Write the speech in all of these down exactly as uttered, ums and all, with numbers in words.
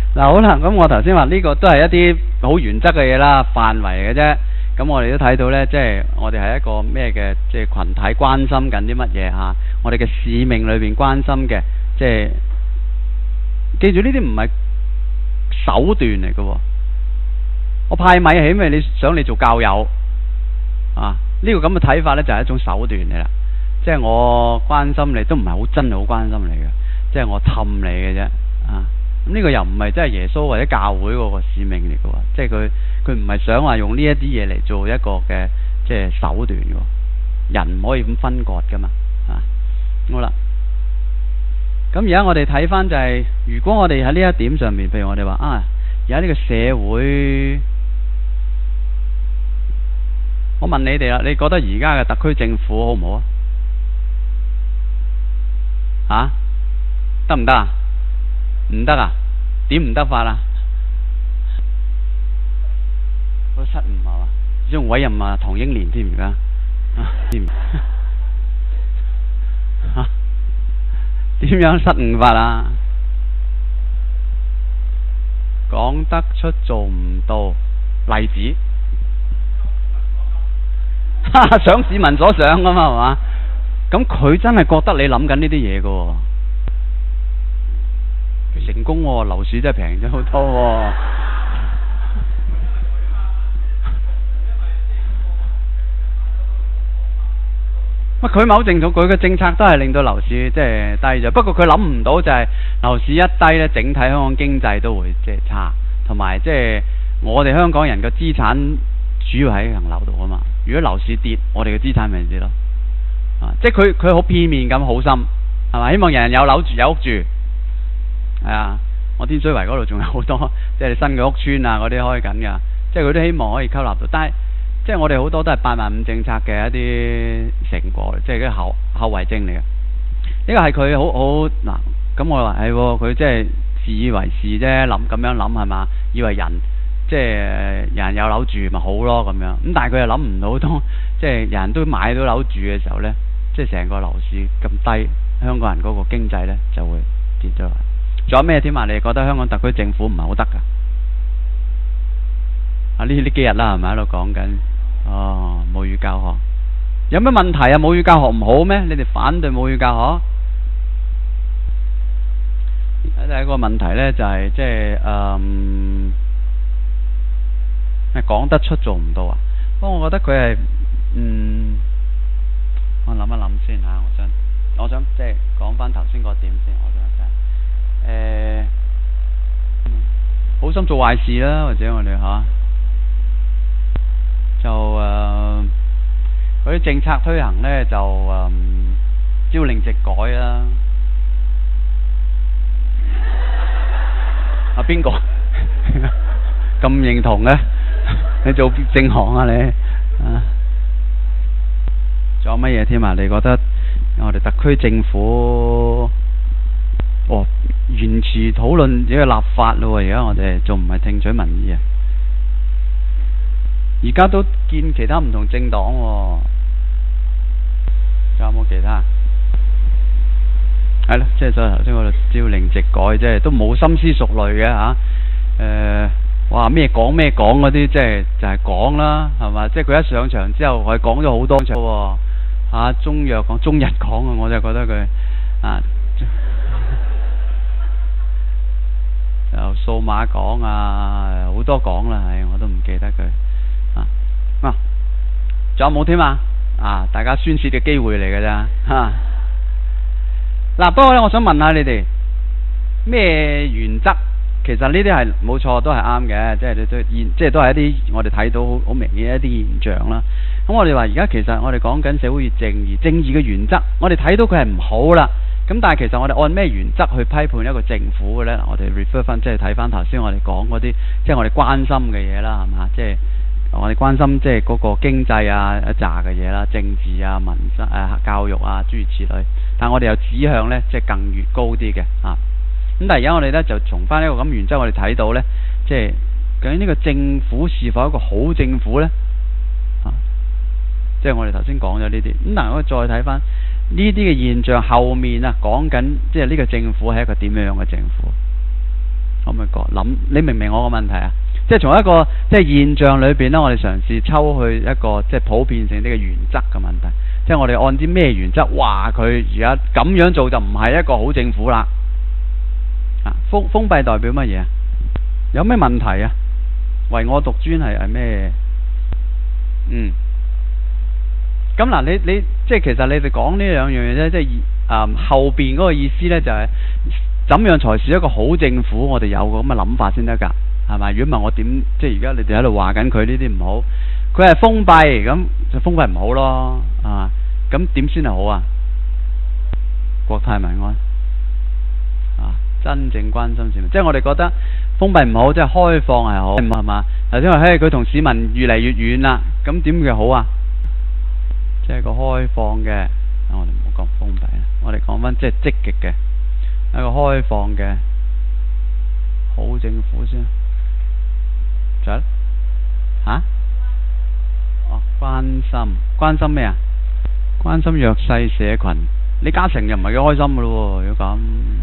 嗱好啦，咁我頭先話呢個都係一啲好原則嘅嘢啦，範圍嘅啫。咁我哋都睇到呢，即係我哋係一個咩嘅，即係群體關心緊啲乜嘢嚇？我哋嘅使命裏邊關心嘅，即係記住呢啲唔係手段嚟嘅喎。我派米係因為你想你做教友啊，呢個咁嘅睇法呢，就係一種手段嚟啦。即係我關心你都唔係好真係好關心你嘅，即係我氹你嘅啫啊。咁呢個又唔係真係耶穌或者教會嗰個使命嚟嘅喎，即係佢佢唔係想話用呢一啲嘢嚟做一個嘅即係手段嘅喎，人唔可以咁分割噶嘛啊。好啦，咁而家我哋睇翻就係、是，如果我哋喺呢一點上面，譬如我哋話啊，而家呢個社會，我問你哋啦，你覺得而家嘅特區政府好唔好啊？啊，得唔得啊？唔得啊？點唔得法啊？嗰失誤係嘛？仲委任啊唐英年添而家啊？點嚇？點樣失誤法啊？講得出做唔到，例子想市民所想㗎嘛係嘛？咁佢真係覺得你諗緊呢啲嘢㗎喎。成功喎、哦，樓市真係平咗好多喎、哦。乜佢某程度佢嘅政策都係令到樓市即係低咗，不過佢諗唔到就係樓市一低呢，整體香港經濟都會即係差，同埋即係我哋香港人嘅資產主要喺層樓度啊嘛。如果樓市跌，我哋嘅資產咪跌咯。啊，即係佢佢好片面咁好心係咪？希望人人有樓住有屋住。係啊，我天水圍嗰度仲有好多即係新嘅屋邨啊，嗰啲開緊㗎，即係佢都希望可以吸納到。但係即係我哋好多都係八萬五政策嘅一啲成果，即係啲後後遺症嚟嘅。呢個係佢好好嗱，咁我話係喎，佢即係自以為是啫，諗咁樣諗係嘛？以為人即係人人有樓住咪好咯咁樣。咁但係佢又諗唔到，當即係人人都買到樓住嘅時候呢，即係成個樓市咁低，香港人嗰個經濟呢就會跌咗。仲有咩添啊？你覺得香港特區政府唔係好得噶？啊呢呢幾日啦，係咪喺度講緊？哦，母語教學有咩問題啊？母語教學唔好咩？你哋反對母語教學？第一個問題呢，就係即係誒，係講得出做唔到啊！不過我覺得佢係嗯，我諗一諗先嚇，我想我想即係講翻頭先嗰點先，我想睇。誒、呃，好心做壞事啦，或者我哋嚇、啊、就誒嗰啲政策推行呢，就誒、呃、朝令夕改啦。啊邊個咁認同呢？你做政行啊你啊？仲有乜嘢添啊？你覺得我哋特區政府？哦，延遲討論呢個立法咯，而家我哋仲唔係聽取民意啊？而家都見其他唔同政黨喎，仲有冇其他？係咯，即係所以頭先我哋朝令夕改，即係都冇深思熟慮嘅嚇。誒，哇咩講咩講嗰啲，即係就係講啦，係嘛？即係佢一上場之後，佢講咗好多場喎嚇，中藥講、中日講啊，我就覺得佢啊。又數碼講啊，好多講啦，係我都唔記得佢啊。啊，仲有冇添啊？啊，大家宣泄嘅機會嚟嘅咋嚇。嗱，不過咧，我想問下你哋咩原則？其實呢啲係冇錯，都係啱嘅，即係你都現，即係都係一啲我哋睇到好明顯一啲現象啦。咁我哋話而家其實我哋講緊社會與正義，正義嘅原則，我哋睇到佢係唔好啦。咁但係其實我哋按咩原則去批判一個政府嘅呢？我哋 refer 翻，即係睇翻頭先我哋講嗰啲，即係我哋關心嘅嘢啦，係嘛？即係我哋關心即係嗰個經濟啊一紮嘅嘢啦，政治啊、民生誒、啊、教育啊諸如此類。但係我哋又指向呢，即係更越高啲嘅啊。咁但係而家我哋呢，就從翻呢個咁原則，我哋睇到呢，即係究竟呢個政府是否一個好政府呢？啊，即係我哋頭先講咗呢啲。咁但係我再睇翻。呢啲嘅現象後面啊，講緊即係呢個政府係一個點樣嘅政府？咁去講諗，你明唔明我個問題啊？即係從一個即係現象裏邊咧，我哋嘗試抽去一個即係普遍性啲嘅原則嘅問題。即係我哋按啲咩原則話佢而家咁樣做就唔係一個好政府啦？啊，封封閉代表乜嘢啊？有咩問題啊？唯我獨尊係係咩？嗯。咁嗱，你你即係其實你哋講呢兩樣嘢咧，即係啊、嗯、後邊嗰個意思咧就係、是、怎樣才是一個好政府？我哋有個咁嘅諗法先得㗎，係咪？如果唔係我點即係而家你哋喺度話緊佢呢啲唔好，佢係封閉，咁就封閉唔好咯，係嘛？咁點先係好啊？國泰民安啊，真正關心市民，即係我哋覺得封閉唔好，即係開放係好，係嘛？頭先話嘿，佢同市民越嚟越遠啦，咁點嘅好啊？即係個開放嘅，我哋唔好講封閉啦，我哋講翻即係積極嘅一個開放嘅好政府先。仲有嚇？哦，關心關心咩啊？關心弱勢社群。李嘉誠又唔係幾開心嘅咯喎，如果咁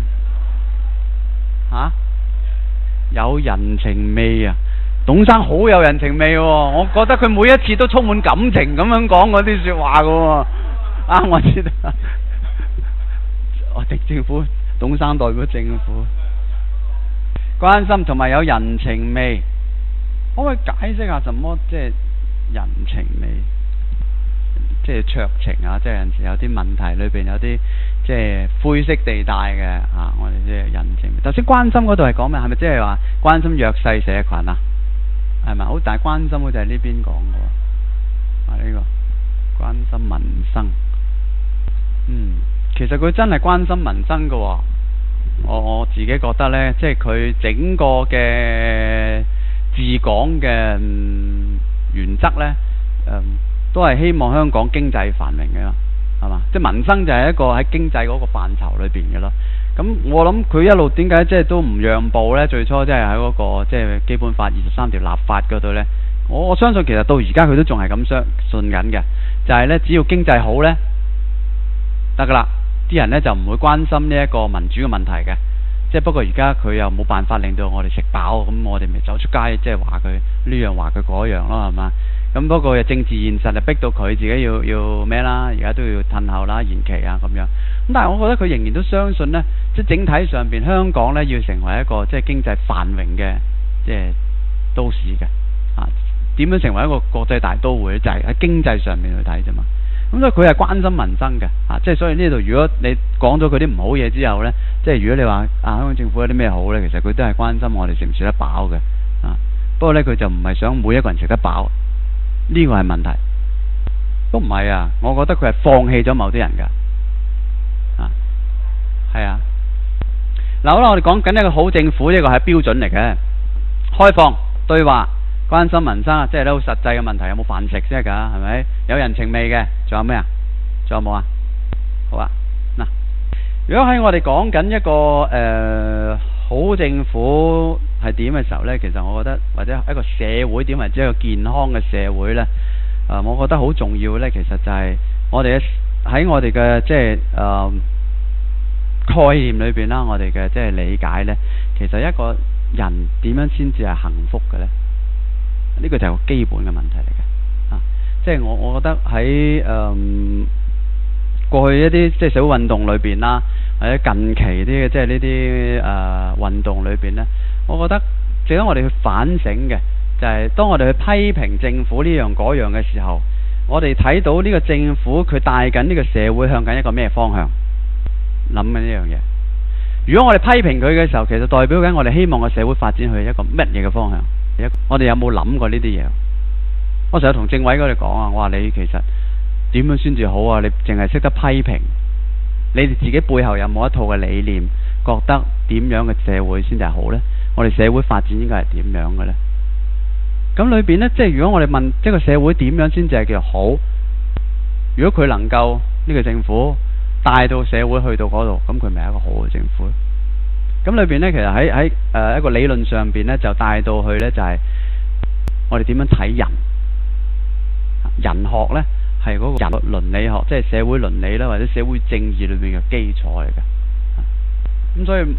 嚇有人情味啊！董生好有人情味喎，我覺得佢每一次都充滿感情咁樣講嗰啲説話嘅喎。啊，我知道，我哋政府董生代表政府關心同埋有人情味，可唔可以解釋下什麼即係人情味？即係酌情啊！即係有陣時有啲問題裏邊有啲即係灰色地帶嘅啊！我哋即係人情味。頭先關心嗰度係講咩？係咪即係話關心弱勢社群啊？係咪好大關心？好似係呢邊講嘅喎。啊，呢個關心民生。嗯，其實佢真係關心民生嘅喎。我我自己覺得呢，即係佢整個嘅治港嘅、嗯、原則呢。嗯都係希望香港經濟繁榮嘅啦，係嘛？即係民生就係一個喺經濟嗰個範疇裏邊嘅咯。咁我諗佢一路點解即係都唔讓步呢？最初即係喺嗰個即係基本法二十三條立法嗰度呢，我我相信其實到而家佢都仲係咁相信緊嘅，就係呢，只要經濟好呢，得㗎啦，啲人呢就唔會關心呢一個民主嘅問題嘅。即係不過而家佢又冇辦法令到我哋食飽，咁我哋咪走出街即係話佢呢樣話佢嗰樣咯，係嘛？咁不過政治現實就逼到佢自己要要咩啦，而家都要褪後啦、延期啊咁樣。咁但係我覺得佢仍然都相信呢，即係整體上邊香港呢要成為一個即係經濟繁榮嘅即係都市嘅啊。點樣成為一個國際大都會就係喺經濟上面去睇啫嘛。咁所以佢係關心民生嘅啊。即係所以呢度如果你講咗佢啲唔好嘢之後呢，即係如果你話啊香港政府有啲咩好呢，其實佢都係關心我哋食唔食得飽嘅啊。不過呢，佢就唔係想每一個人食得飽。呢個係問題，都唔係啊！我覺得佢係放棄咗某啲人㗎，啊，係啊。嗱，好啦，我哋講緊一個好政府，呢個係標準嚟嘅，開放對話、關心民生，即係都好實際嘅問題，有冇飯食先得㗎？係咪？有人情味嘅，仲有咩啊？仲有冇啊？好啊，嗱，如果喺我哋講緊一個誒、呃、好政府係點嘅時候呢，其實我覺得或者一個社會點為之一個健康嘅社會呢，誒、呃，我覺得好重要呢。其實就係我哋喺我哋嘅即係誒概念裏邊啦，我哋嘅即係理解呢，其實一個人點樣先至係幸福嘅呢？呢、這個就係個基本嘅問題嚟嘅啊！即係我我覺得喺誒、呃、過去一啲即係社會運動裏邊啦，或者近期啲嘅即係呢啲誒運動裏邊呢。我覺得值得我哋去反省嘅，就係、是、當我哋去批評政府呢樣嗰樣嘅時候，我哋睇到呢個政府佢帶緊呢個社會向緊一個咩方向，諗緊呢樣嘢。如果我哋批評佢嘅時候，其實代表緊我哋希望個社會發展去一個乜嘢嘅方向？我哋有冇諗過呢啲嘢？我成日同政委嗰度講啊，我話你其實點樣先至好啊？你淨係識得批評，你哋自己背後有冇一套嘅理念？覺得點樣嘅社會先至係好呢？我哋社會發展應該係點樣嘅呢？咁裏邊呢，即係如果我哋問一個社會點樣先至係叫好？如果佢能夠呢個政府帶到社會去到嗰度，咁佢咪係一個好嘅政府？咁裏邊呢，其實喺喺誒一個理論上邊呢，就帶到去呢，就係我哋點樣睇人？人學呢，係嗰個人倫理學，即係社會倫理啦，或者社會正義裏邊嘅基礎嚟嘅。咁所以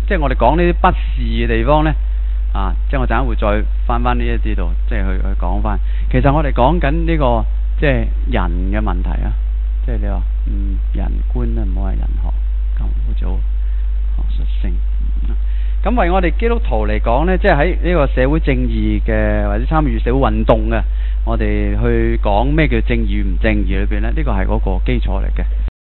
即係我哋講呢啲不是嘅地方呢，啊，即係我陣間會再翻翻呢一啲度，即係去去講翻。其實我哋講緊呢個即係人嘅問題啊，即係你話嗯人觀啊，唔好話人學咁好似好學術性。咁為我哋基督徒嚟講呢，即係喺呢個社會正義嘅或者參與社會運動嘅，我哋去講咩叫正義與唔正義裏邊呢，呢個係嗰個基礎嚟嘅。